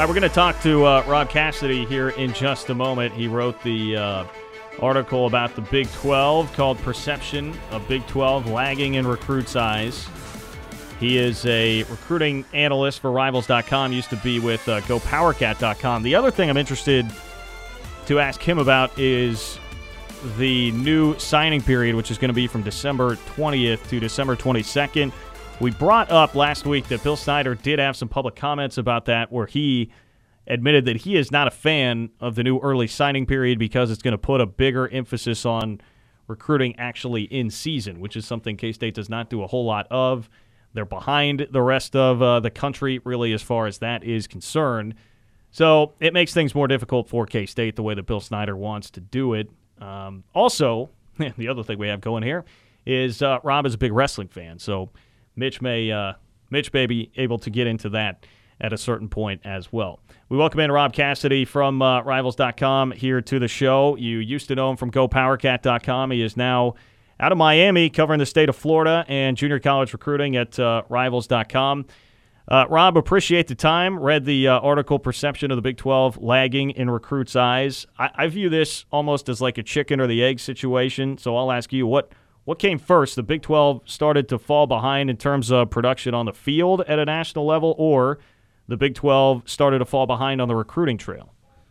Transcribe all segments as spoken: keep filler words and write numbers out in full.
right, we're going to talk to uh, Rob Cassidy here in just a moment. He wrote the uh, article about the Big twelve called Perception of Big twelve Lagging in Recruit Size. He is a recruiting analyst for Rivals dot com, used to be with uh, Go Power Cat dot com. The other thing I'm interested to ask him about is the new signing period, which is going to be from December twentieth to December twenty-second. We brought up last week that Bill Snyder did have some public comments about that, where he admitted that he is not a fan of the new early signing period because it's going to put a bigger emphasis on recruiting actually in season, which is something K-State does not do a whole lot of. They're behind the rest of uh, the country, really, as far as that is concerned. So it makes things more difficult for K-State the way that Bill Snyder wants to do it. Um, also, the other thing we have going here is uh, Rob is a big wrestling fan, so Mitch may uh, Mitch may be able to get into that at a certain point as well. We welcome in Rob Cassidy from uh, Rivals dot com here to the show. You used to know him from Go Power Cat dot com. He is now out of Miami covering the state of Florida and junior college recruiting at uh, Rivals dot com. Uh, Rob, appreciate the time. Read the uh, article, Perception of the Big twelve Lagging in Recruits' Eyes. I-, I view this almost as like a chicken or the egg situation, so I'll ask you, what what came first? The Big twelve started to fall behind in terms of production on the field at a national level, or the Big twelve started to fall behind on the recruiting trail?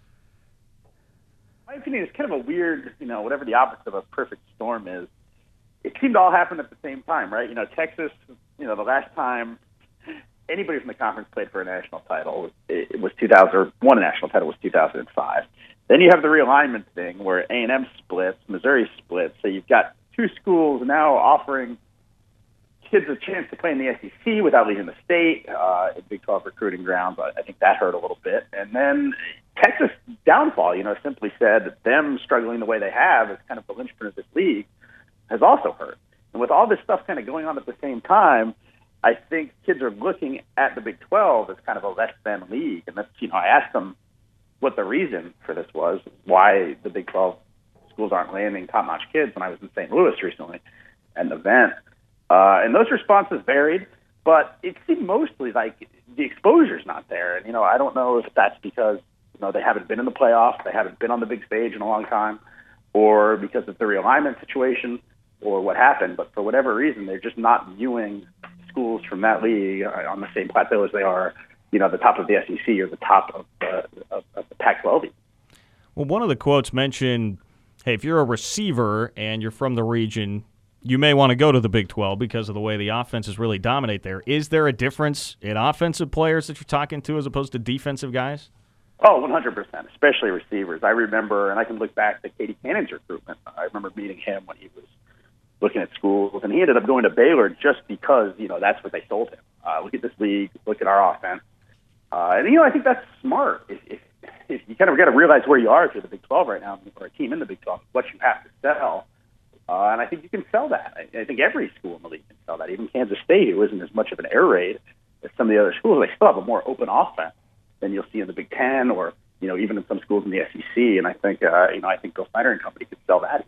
My opinion is kind of a weird, you know, whatever the opposite of a perfect storm is. It seemed to all happen at the same time, right? You know, Texas, you know, the last time anybody from the conference played for a national title, it was two thousand, or won a national title was two thousand five. Then you have the realignment thing where A and M splits, Missouri splits, so you've got two schools now offering kids a chance to play in the S E C without leaving the state uh, in Big twelve recruiting grounds. I think that hurt a little bit. And then Texas' downfall, you know, simply said that them struggling the way they have as kind of the linchpin of this league has also hurt. And with all this stuff kind of going on at the same time, I think kids are looking at the Big twelve as kind of a less than league. And that's, you know, I asked them what the reason for this was, why the Big twelve schools aren't landing top-notch kids when I was in Saint Louis recently at an event. Uh, and those responses varied, but it seemed mostly like the exposure's not there. And, you know, I don't know if that's because, you know, they haven't been in the playoffs, they haven't been on the big stage in a long time, or because of the realignment situation, or what happened. But for whatever reason, they're just not viewing schools from that league on the same plateau as they are, you know, the top of the S E C or the top of the, of, of the Pac twelve. Well, one of the quotes mentioned, hey, if you're a receiver and you're from the region, you may want to go to the Big twelve because of the way the offenses really dominate there. Is there a difference in offensive players that you're talking to as opposed to defensive guys? Oh, one hundred percent, especially receivers. I remember, and I can look back to Katie Cannon's recruitment. I remember meeting him when he was looking at schools, and he ended up going to Baylor just because, you know, that's what they told him. Uh, look at this league, look at our offense. Uh, and, you know, I think that's smart. If, if, if you kind of got to realize where you are if you're the Big twelve right now, or a team in the Big twelve, what you have to sell. Uh, and I think you can sell that. I, I think every school in the league can sell that. Even Kansas State, who isn't as much of an air raid as some of the other schools, they still have a more open offense than you'll see in the Big Ten, or, you know, even in some schools in the S E C. And I think, uh, you know, I think Bill Snyder and company could sell that.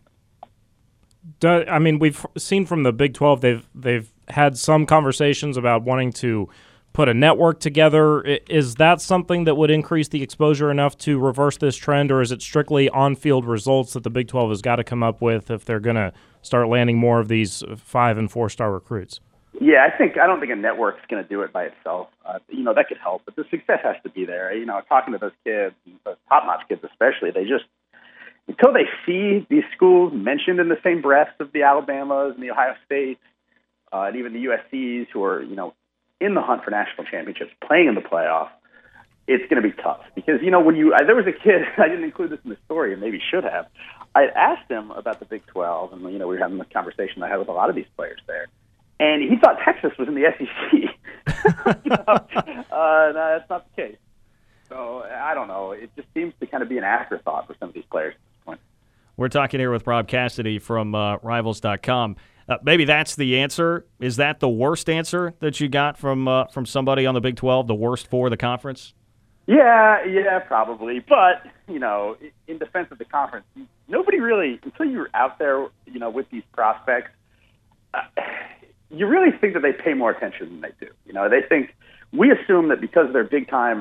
Do, I mean, we've seen from the Big twelve, they've they've had some conversations about wanting to put a network together. Is that something that would increase the exposure enough to reverse this trend, or is it strictly on-field results that the Big twelve has got to come up with if they're going to start landing more of these five- and four-star recruits? Yeah, I think I don't think a network's going to do it by itself. Uh, you know, that could help, but the success has to be there. You know, talking to those kids, those top-notch kids especially, they just, until they see these schools mentioned in the same breath of the Alabamas and the Ohio States, uh, and even the U S Cs who are, you know, in the hunt for national championships, playing in the playoff, it's going to be tough. Because, you know, when you, I, there was a kid, I didn't include this in the story, and maybe should have. I asked him about the Big twelve, and, you know, we were having this conversation I had with a lot of these players there. And he thought Texas was in the S E C. you know? uh, no, that's not the case. So, I don't know. It just seems to kind of be an afterthought for some of these players at this point. We're talking here with Rob Cassidy from uh, Rivals dot com. Uh, maybe that's the answer. Is that the worst answer that you got from uh, from somebody on the Big twelve, the worst for the conference? Yeah, yeah, probably. But, you know, in defense of the conference, nobody really, until you're out there, you know, with these prospects, uh, you really think that they pay more attention than they do. You know, they think, we assume that because they're big-time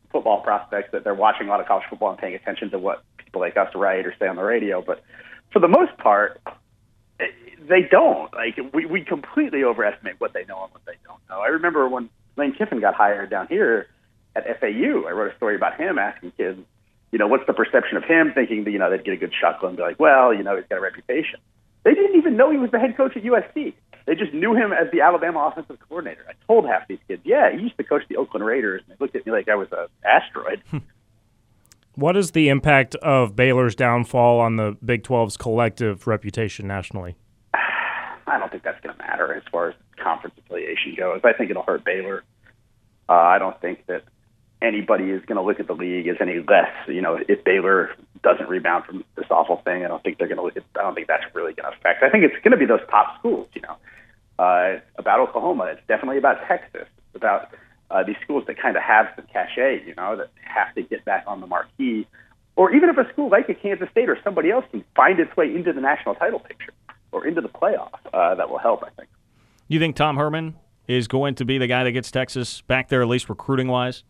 football prospects that they're watching a lot of college football and paying attention to what people like us write or say on the radio. But for the most part, they don't. Like we, we completely overestimate what they know and what they don't know. I remember when Lane Kiffin got hired down here at F A U, I wrote a story about him asking kids, you know, what's the perception of him, thinking that, you know, they'd get a good chuckle and be like, well, you know, he's got a reputation. They didn't even know he was the head coach at U S C. They just knew him as the Alabama offensive coordinator. I told half these kids, yeah, he used to coach the Oakland Raiders, and they looked at me like I was an asteroid. What is the impact of Baylor's downfall on the Big twelve's collective reputation nationally? I don't think that's going to matter as far as conference affiliation goes. I think it'll hurt Baylor. Uh, I don't think that anybody is going to look at the league as any less. You know, if Baylor doesn't rebound from this awful thing, I don't think they're going to look at. I don't think that's really going to affect. I think it's going to be those top schools. You know, uh, about Oklahoma. It's definitely about Texas. It's about uh, these schools that kind of have some cachet. You know, that have to get back on the marquee. Or even if a school like a Kansas State or somebody else can find its way into the national title picture or into the playoff, uh, that will help, I think. You think Tom Herman is going to be the guy that gets Texas back there, at least recruiting-wise?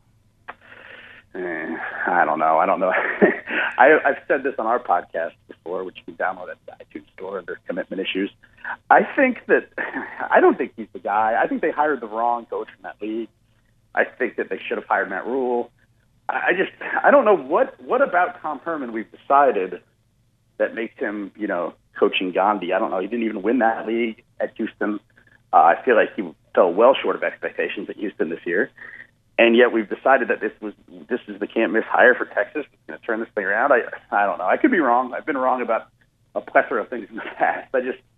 Eh, I don't know. I don't know. I, I've said this on our podcast before, which you can download at the iTunes store under commitment issues. I think that – I don't think he's the guy. I think they hired the wrong coach in that league. I think that they should have hired Matt Rule. I just – I don't know what, what about Tom Herman we've decided that makes him, you know, coaching Gandhi. I don't know. He didn't even win that league at Houston. Uh, I feel like he fell well short of expectations at Houston this year. And yet we've decided that this was this is the can't-miss hire for Texas. It's going to turn this thing around. I I don't know. I could be wrong. I've been wrong about a plethora of things in the past. I just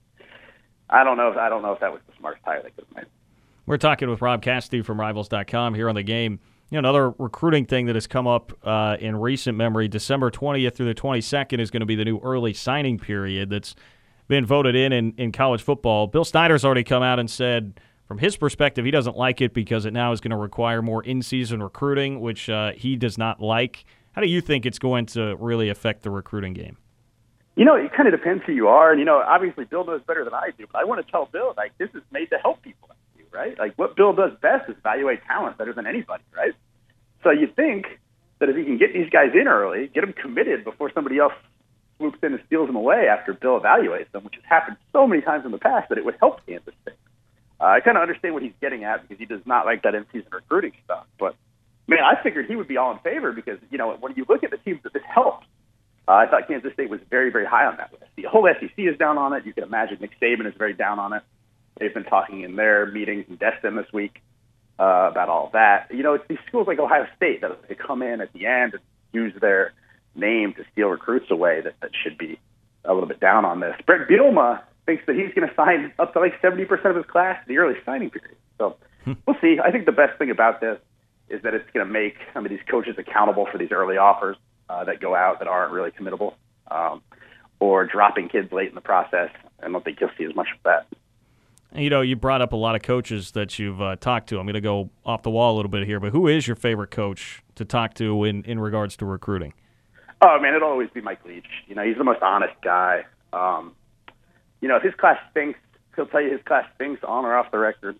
I don't know if I don't know if that was the smartest hire they could have made. We're talking with Rob Cassidy from Rivals dot com here on The Game. You know, another recruiting thing that has come up uh, in recent memory, December twentieth through the twenty-second is going to be the new early signing period that's been voted in, in in college football. Bill Snyder's already come out and said, from his perspective, he doesn't like it because it now is going to require more in-season recruiting, which uh, he does not like. How do you think it's going to really affect the recruiting game? You know, it kind of depends who you are. And, you know, obviously Bill knows better than I do, but I want to tell Bill, like, this is made to help people like you, right? Like, what Bill does best is evaluate talent better than anybody, right? So you think that if he can get these guys in early, get them committed before somebody else swoops in and steals them away after Bill evaluates them, which has happened so many times in the past, that it would help Kansas State. Uh, I kind of understand what he's getting at because he does not like that in-season recruiting stuff. But, man, I figured he would be all in favor because, you know, when you look at the teams that this helps, uh, I thought Kansas State was very, very high on that list. The whole S E C is down on it. You can imagine Nick Saban is very down on it. They've been talking in their meetings in Destin this week uh, about all of that. You know, it's these schools like Ohio State that they come in at the end and use their name to steal recruits away that, that should be a little bit down on this. Brett Bielema thinks that he's going to sign up to like seventy percent of his class in the early signing period. So we'll see. I think the best thing about this is that it's going to make some of these coaches accountable for these early offers uh, that go out that aren't really committable, um, or dropping kids late in the process. I don't think you'll see as much of that. You know, you brought up a lot of coaches that you've uh, talked to. I'm going to go off the wall a little bit here, but who is your favorite coach to talk to in, in regards to recruiting? Oh, man, it'll always be Mike Leach. You know, he's the most honest guy. Um, you know, if his class stinks, he'll tell you his class stinks on or off the record.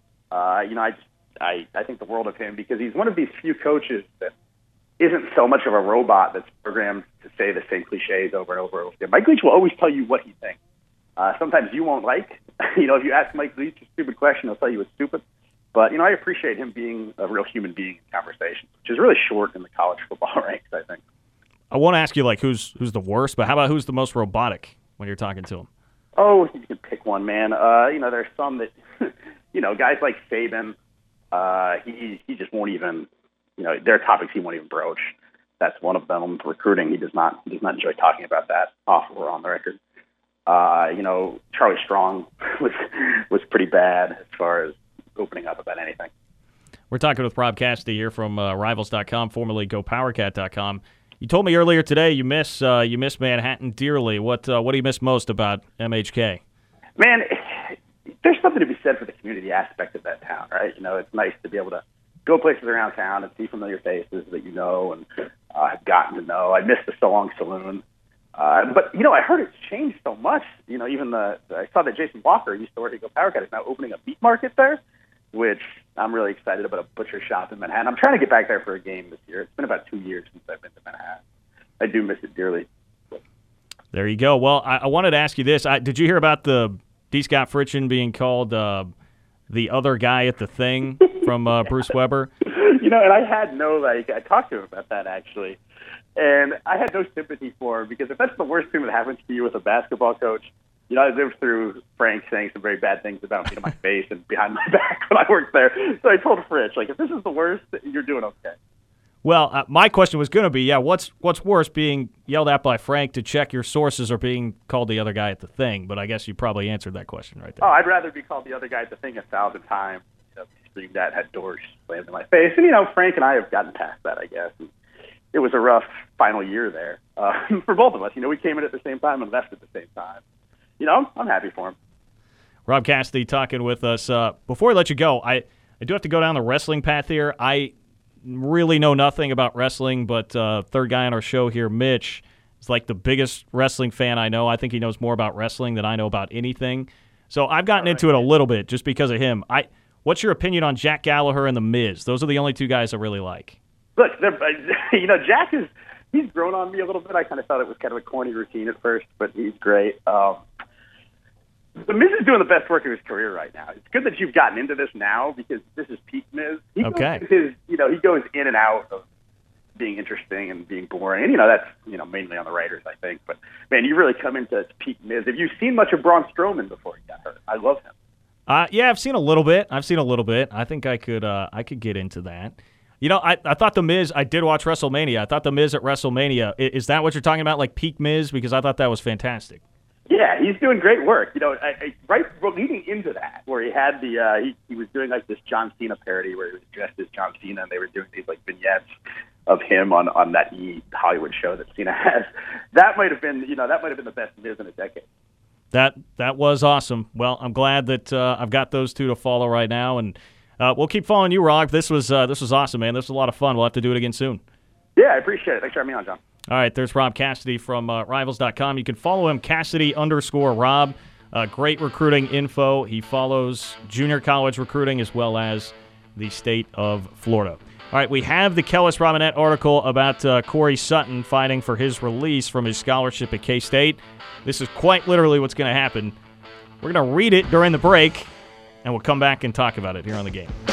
Uh, you know, I, just, I I think the world of him because he's one of these few coaches that isn't so much of a robot that's programmed to say the same cliches over and over and over again. Mike Leach will always tell you what he thinks. Uh, sometimes you won't like. You know, if you ask Mike Leach a stupid question, he'll tell you it's stupid. But, you know, I appreciate him being a real human being in conversation, which is really short in the college football ranks, I think. I want to ask you, like, who's who's the worst, but how about who's the most robotic when you're talking to him? Oh, you can pick one, man. Uh, you know, there's some that, you know, guys like Saban, uh, he he just won't even, you know, there are topics he won't even broach. That's one of them. Recruiting, he does not he does not enjoy talking about that off or on the record. Uh, you know, Charlie Strong was was pretty bad as far as opening up about anything. We're talking with Rob Cassidy here from uh, Rivals dot com, formerly Go Power Cat dot com. You told me earlier today you miss uh, you miss Manhattan dearly. What uh, what do you miss most about M H K? Man, there's something to be said for the community aspect of that town, right? You know, it's nice to be able to go places around town and see familiar faces that you know and uh, have gotten to know. I miss the So Long Saloon. Uh, but, you know, I heard it's changed so much. You know, even the, I saw that Jason Walker used to work at Go Power Cat is now opening a meat market there. which I'm really excited about, a butcher shop in Manhattan. I'm trying to get back there for a game this year. It's been about two years since I've been to Manhattan. I do miss it dearly. There you go. Well, I, I wanted to ask you this. I, did you hear about the D. Scott Fritchen being called uh, the other guy at the thing from uh, Bruce Weber? You know, and I had no, like, I talked to him about that, actually. And I had no sympathy for him, because if that's the worst thing that happens to you with a basketball coach, you know, I lived through Frank saying some very bad things about me to my face and behind my back when I worked there. So I told Fritch, like, if this is the worst, you're doing okay. Well, uh, my question was going to be, yeah, what's what's worse, being yelled at by Frank to check your sources or being called the other guy at the thing? But I guess you probably answered that question right there. Oh, I'd rather be called the other guy at the thing a thousand times. You know, screamed at, had doors slammed in my face. And, you know, Frank and I have gotten past that, I guess. And it was a rough final year there uh, for both of us. You know, we came in at the same time and left at the same time. You know, I'm happy for him. Rob Cassidy talking with us. Uh, before we let you go, I, I do have to go down the wrestling path here. I really know nothing about wrestling, but uh, third guy on our show here, Mitch, is like the biggest wrestling fan I know. I think he knows more about wrestling than I know about anything. So I've gotten into it a little bit just because of him. I, what's your opinion on Jack Gallagher and The Miz? Those are the only two guys I really like. Look, you know, Jack is, he's grown on me a little bit. I kind of thought it was kind of a corny routine at first, but he's great. Um, The Miz is doing the best work of his career right now. It's good that you've gotten into this now, because this is peak Miz. He okay. Goes his, you know, he goes in and out of being interesting and being boring. And, you know, that's, you know, mainly on the writers, I think. But, man, you really come into peak Miz. Have you seen much of Braun Strowman before he got hurt? I love him. Uh, yeah, I've seen a little bit. I've seen a little bit. I think I could uh, I could get into that. You know, I, I thought The Miz, I did watch WrestleMania. I thought The Miz at WrestleMania, is, is that what you're talking about, like peak Miz? Because I thought that was fantastic. Yeah, he's doing great work. You know, I, I, right leading into that, where he had the uh, he, he was doing like this John Cena parody where he was dressed as John Cena, and they were doing these like vignettes of him on, on that E! Hollywood show that Cena has. That might have been, you know, that might have been the best Miz in a decade. That that was awesome. Well, I'm glad that uh, I've got those two to follow right now, and uh, we'll keep following you, Rob. This was uh, this was awesome, man. This was a lot of fun. We'll have to do it again soon. Yeah, I appreciate it. Thanks for having me on, John. All right, there's Rob Cassidy from uh, Rivals dot com. You can follow him, Cassidy underscore Rob. Uh, great recruiting info. He follows junior college recruiting as well as the state of Florida. All right, we have the Kellis Robinett article about uh, Corey Sutton fighting for his release from his scholarship at K-State. This is quite literally what's going to happen. We're going to read it during the break, and we'll come back and talk about it here on The Game.